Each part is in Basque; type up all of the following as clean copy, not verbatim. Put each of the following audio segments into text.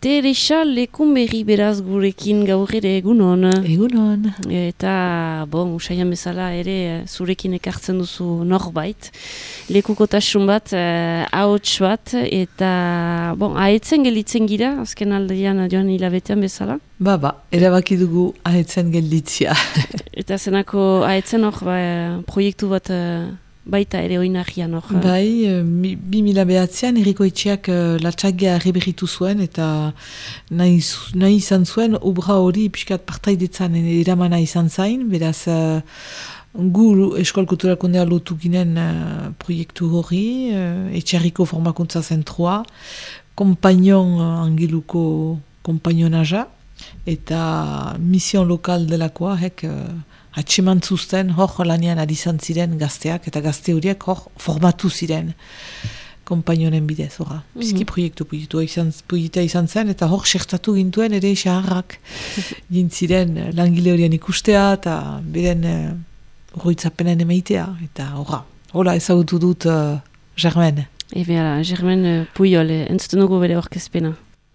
Teresa Lekunberri beraz gurekin gaur ere egunon. Egunon. Eta, usaian bezala ere zurekin ekartzen duzu norbait. Lekukotasun bat, ahots bat, eta, ahetzen gelditzen gira, azken aldean joan hilabetean bezala. Erabaki dugu ahetzen gelditzia. Eta zenako ahetzen hor, proiektu bat baita ere oinarrian hor. 2009an Herriko Etxeak latxagia erreberritu zuen eta nahi izan zuen obra hori pixkat partaidetzan eramana izan zain, beraz gu Eskol Kulturakundea lotu ginen proiektu hori, Etxarriko formakuntza zentroa, kompainon angeluko kompainonaja eta mision lokal delakoa atseman zuzten hor lanian ari izan ziren gazteak eta gazte horiek hor formatu ziren konpainonen bidez horra. Bizki proiektua izan zen eta hor sertatu gintuen ere xaharrak gintziren langile horien ikustea eta beren horroitzapenen emaitea eta horra. Hola ezagutu dut Germain. Germain Puyol, entzuten dugu bere orkezpena.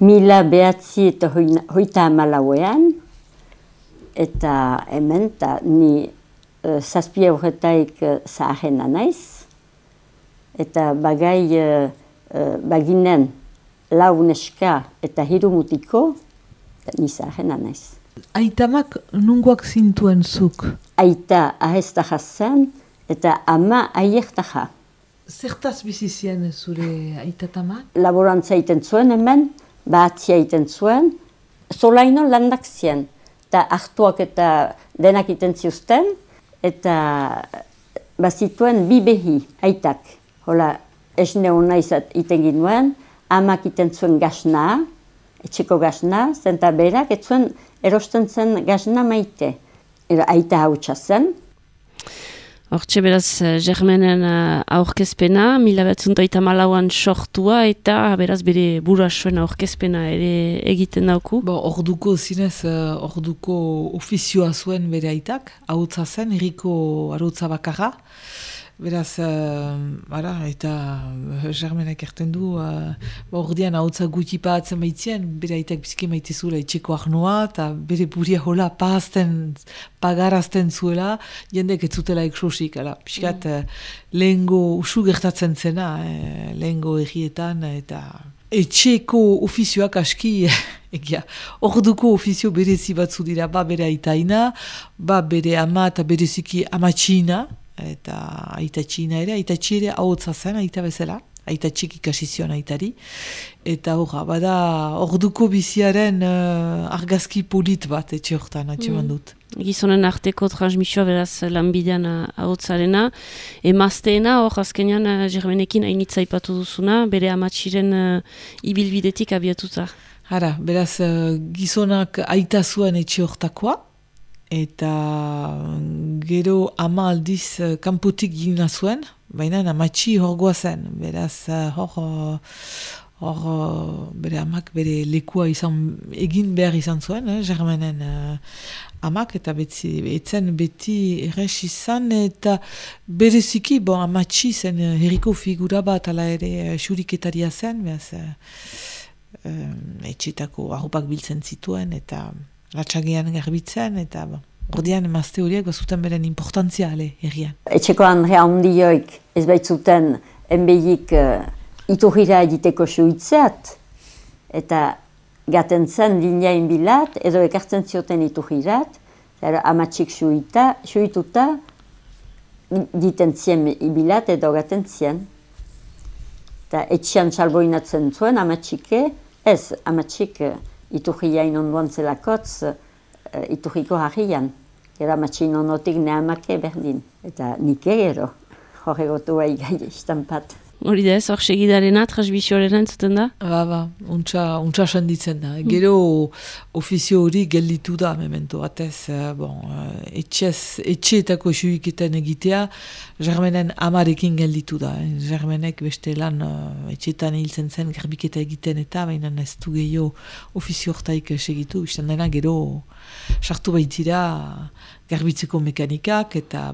1934 eta hemen, ni 7 horretaik zaharrena naiz, eta baginen 4 neska eta 3 mutiko, ni zaharrena naiz. Aitamak nungoak zintuen zuk? Aita aheztaja zen, eta ama aiertaja. Zertaz bizizien zure aitatamak? Laborantza iten zuen hemen, bahatzia iten zuen, solaino landak zien. Eta hartuak eta denak iten ziuzten, eta bazituen 2 behi, aitak. Hola, esne hona iten ginuen, amak iten zuen gasna, etxeko gasna, zenta berak, etzuen erosten zen gasna maite. Aita hautsa zen. Hortxe beraz, Germainen aurkezpena, 1934an sortua eta beraz bere burasuen aurkezpena ere egiten dauku. Orduko zinez, orduko ofizioa zuen bere aitak, ahotsa zen, herriko arotza bakarra. Beraz, eta Germainek erten du, ordean ahotsa gutxi pahatzen baitzien, bere aitak biziki maite zuela etxeko arnoa, eta bere buria hola pagarazten zuela, jendek ez zutela eksosik, piskat lehengo usu gertatzen zena, lehengo errietan, eta etxeko ofizioak aski, orduko ofizio berezi batzu dira, bere aitaina, bere ama eta bereziki amatxina, eta aitatxina ere, aitatxi ere ahotsa zen, aita bezala, aitatxik ikasi zion aitari, eta bada orduko biziaren argazki polit bat etxe hortan atxeman dut. Gizonen arteko transmisioa beraz lanbidean ahotsarena, emazteena hor azkenean Germainekin hainitza ipatu duzuna, bere amatxiren ibilbidetik abiatuta. Beraz gizonak aita zuen etxe hortakoa, eta gero ama aldiz kanpotik gina zuen, baina amatxi horgoa zen, beraz hor bere amak bere lekua egin behar izan zuen, Germainen amak, eta etzen beti erres izan, eta bereziki, amatxi zen herriko figura bat, ala ere xuriketaria zen, beraz etxetako arropak biltzen zituen, eta latxagean garbitzen, eta ordean emazte horiek bazuten beren importantzia herrian. Etxeko Andrea handioik ez baitzuten enbegik iturrira egiteko suitzeat, eta gaten zen lineain bilat, edo ekartzen zioten iturrirat, amatxik suituta, diten zien ibilat edo gaten zien. Eta etxian salboinatzen zuen amatxike, amatxik iturriain onduan zelakotz, iturriko harrian. Era amatxin onotik ne amake berdin. Eta nik egero, horregotu gai istampat. Hori da ez, hor segidarena, transmisioarena entzuten da? Untsa senditzen da. Gero ofizio hori gelditu da, memento batez, etxeetako esuiketan egitea, Germainen amarekin gelditu da. Germainek beste lan etxeetan hiltzen zen, garbiketa egiten eta, baina ez du gehiago ofizio hortaik segitu, izan dena gero sartu baitzira garbitzeko mekanikak, eta,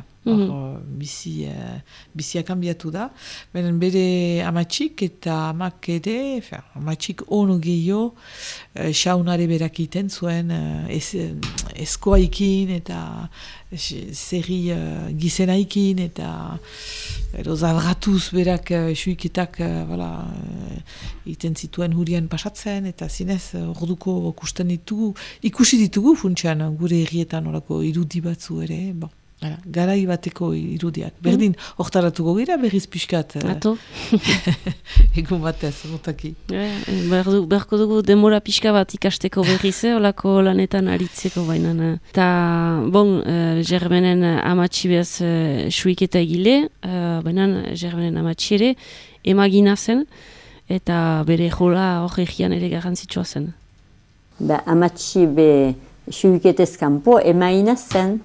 biziak hanbiatu da. Beren bere amatxik eta amak ere, amatxik ono gehiago, saunare berak iten zuen, eskoaikin eta zerri gizenaikin, eta zabratuz berak suiketak iten zituen hurian pasatzen, eta zinez orduko ikusi ditugu funtsean gure herrietan orako irudi batzu ere, garai bateko irudiak. Berdin, hortaratuko gira berriz pixkat. Ato. Egun batez, motaki. Berko dugu demora pixka bat ikasteko berriz, olako lanetan aritzeko baina. Eta, Germenen amatxi behaz suiketa egile, baina Germenen amatxi ere emagina zen, eta bere jola hor egian ere garrantzitsua zen. Amatxi be suiketez kanpo emagina zen,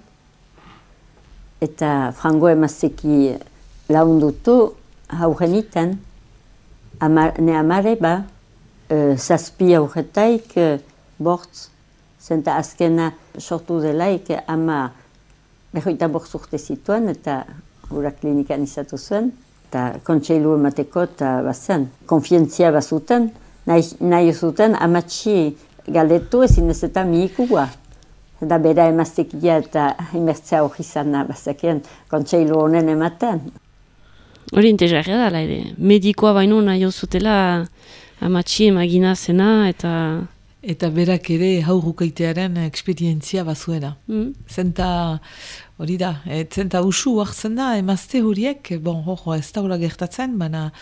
eta frango emazteki laundutu hauren iten, ne amare zazpi aurretaik bortz, zenta azkena sortu delaik ama berroita bortz urte zituen, eta gura klinikan izatu zuen, eta kontseilu emateko eta bazen. Konfientzia bazuten, nahi zuten amatxi galdetu ezin ez eta miikua. Da bera emaztekia eta imertzea hori izana bazakien kontseilu honen ematen. Hori interesgarria da, ere. Medikoa baino nahi zutela amatxi emagina zena eta... Eta berak ere haurukaitearen eksperientzia bazuena. Zenta hori da, zenta usu hartzen da emazte horiek, ez da hori gertatzen, baina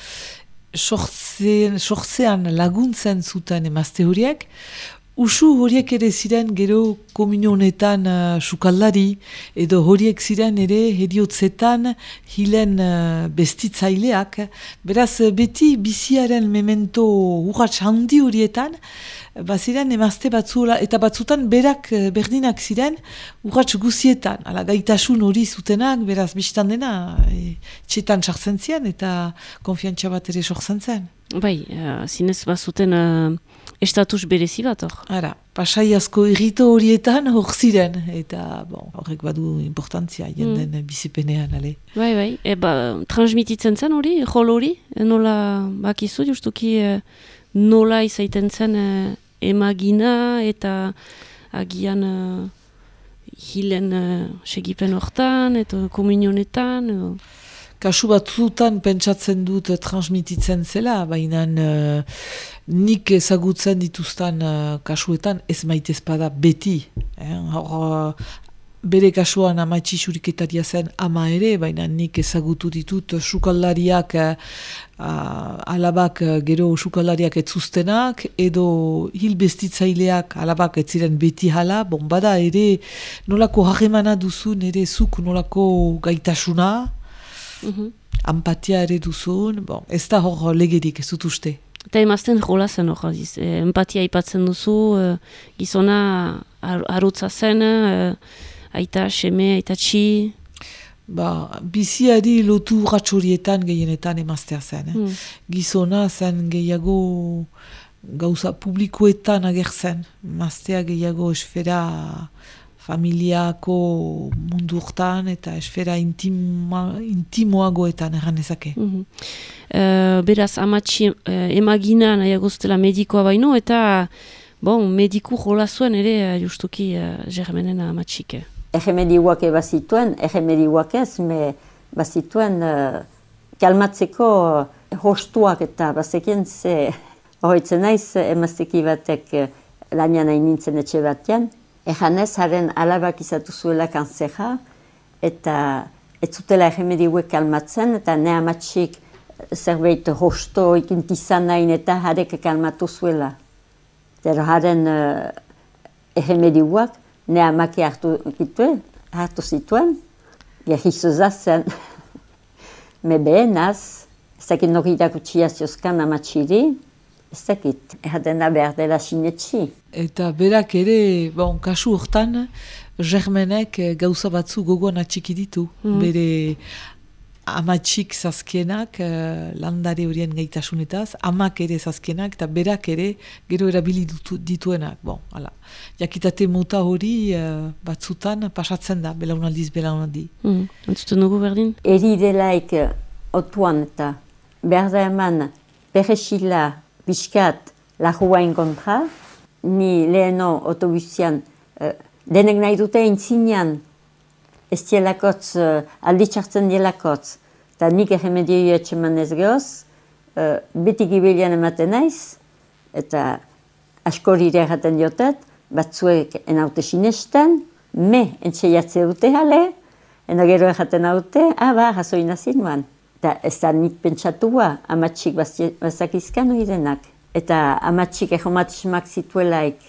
sortzean laguntzen zuten emazte horiek, usu horiek ere ziren gero komunionetan sukaldari, edo horiek ziren ere heriotzetan hilen bestitzaileak. Beraz, beti biziaren memento urratx handi horietan, ziren emazte batzula, eta batzutan berak berdinak ziren urratx guzietan. Ala gaitasun hori zutenak, beraz, bistan dena, txetan sartzen ziren, eta konfiantza bat ere sortzen zen. Zinez bazuten estatus berezi bat hor. Ara, pasai asko irrito horietan hor ziren, eta horrek badu importantzia jenden bizipenean, ale. Transmititzen zen hori, jol hori, nola bakizu, justuki nola izaiten zen emagina eta agian hilen segipen hortan, eta komunionetan, Kasu batzutan pentsatzen dut transmititzen zela, baina nik ezagutzen dituztan kasuetan ez maitezpada beti. Bere kasuan amatxi suriketaria zen ama ere, baina nik ezagutu ditut sukaldariak, alabak gero sukaldariak etzuztenak, edo hilbestitzaileak alabak ez ziren beti hala, bada ere nolako harremana duzun, ere zuk nolako gaitasuna, empatia ere duzun, ez da hor legerik, ez dut uste. Eta emazten jola zen hor, empatia aipatzen duzu, gizona arutza zen, aita seme, aita txi. Biziari lotu ratxorietan gehienetan emaztea zen. Gizona zen gehiago gauza publikoetan agertzen, emaztea gehiago esfera familiako mundu urtan eta esfera intimoagoetan erranezake. Beraz, amatxi emagina nahiagoztela medikoa baino, eta mediku jola zuen ere justuki Germenen amatxike. Erremediuak bazituen, erremediuak ez, bazituen kalmatzeko hostuak eta bazekien horretzen naiz emazteki batek lanian hain nintzen etxe batean, Ejanez, haren alabak izatu zuela kanzera, eta ez zutela erremediuek kalmatzen, eta ne amatxik zerbait hosto ikintizan nahin eta harek kalmatu zuela. Zer haren erremediuak ne amaki hartu zituen, gehizuza zen. Me behenaz, ez dakit noridak utxiaziozkan amatxiri, ez dakit, dena behar dela sinetxi. Eta berak ere, kasu hortan, Germenek gauza batzu gogoan atxiki ditu. Bere amatxik zazkienak landare horien gaitasunetaz, amak ere zazkienak eta berak ere gero erabili dituenak. Bon, hala. Jakitate mota hori batzutan pasatzen da, belaunaldiz belaunaldi. Entzuten dugu berdin? Eri delaik otuan eta behar da eman perresila pixkat lahuain kontra, ni leheno autobusian denek nahi dute intzinean ez dielakotz, alditxartzen dielakotz, eta nik erremedioa etxeman ez gehoz, beti gibilian ematen naiz, eta askorire erraten diotet, batzuek enaute sinesten, me entxeiatze dute jale, ena gero erraten haute, razoi nazinuan. Eta ez da nik pentsatua, amatxik bazakizkan hori denak. Eta amatxik erromatismak zituelaik,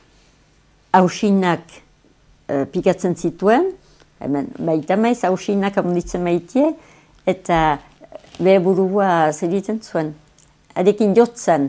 hausinak pikatzen zituen, hemen, baita maiz, hausinak amunditzen maitie, eta behe burua zeriten zuen. Adekin jotzen,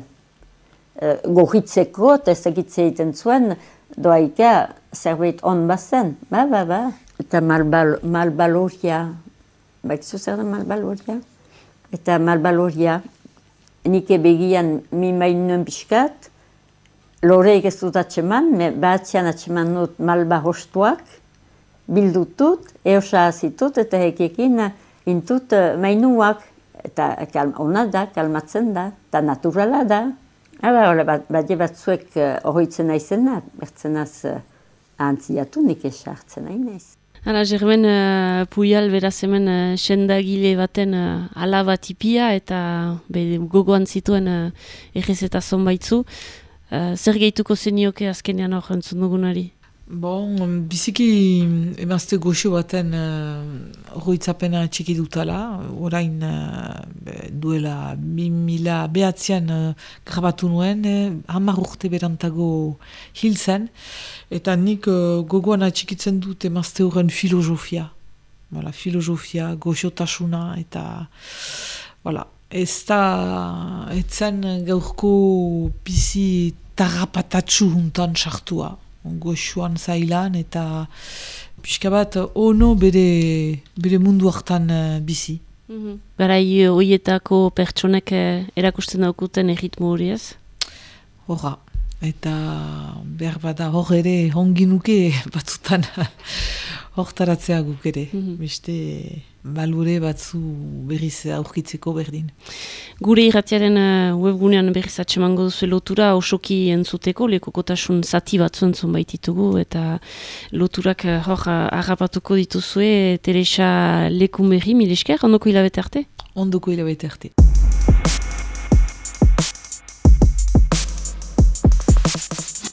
gorritzeko, eta ezagitze egiten zuen, doaika zerbait on bazen. Ba. Eta malbaloria, bakizu zer da malbaloria? Eta malbaloria, nike begian mimain nuen pixkat, loreik ez dut atseman, batzian atseman dut malba hostuak, bildutut, eosa azitut, eta hekekin intut mainuak, eta ona da, kalmatzen da, eta naturala da. Bade batzuek horretzen naizena, bertzenaz ahantziatu nik esartzen nahi naiz. Hala, Germen Puyal beraz hemen sendagile baten alaba tipia eta gogoan zituen errezeta zonbaitzu. Zer gehituko zenioke azkenean hor entzun dugunari? Bon, biziki emazte goxo baten horretzapena txiki dutala, orain duela 2009an grabatu nuen, 10 urte berantago hil zen, eta nik gogoan atxikitzen dut emazte horren filosofia. Filosofia, goxotasuna, eta etzen gaurko bizi tarrapatatsu juntan sartua. Goxuan zailan eta pixka bat ono bere mundu hartan bizi. Garai horietako pertsonek erakusten daukuten erritmo hori ez? Horra, eta behar bada hor ere honginuke batzutan hortaratzea guk ere. Beste balure batzu berriz aurkitzeko berdin. Gure irratiaren webgunean berriz atsemango duzu lotura osoki entzuteko, lekukotasun zati batzu entzun baititugu, eta loturak hor harrapatuko dituzue, Teresa Lekunberri, mil esker, ondoko hilabete arte? Ondoko hilabete arte.